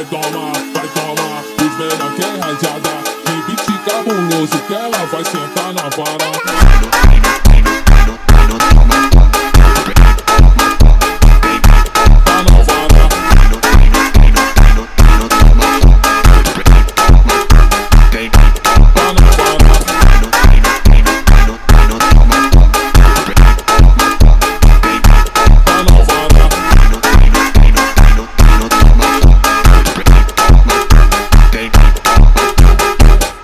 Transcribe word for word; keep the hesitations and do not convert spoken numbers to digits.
tomar, vai tomar. Os menor quer rajada. De beat cabuloso que ela vai sentar na vara.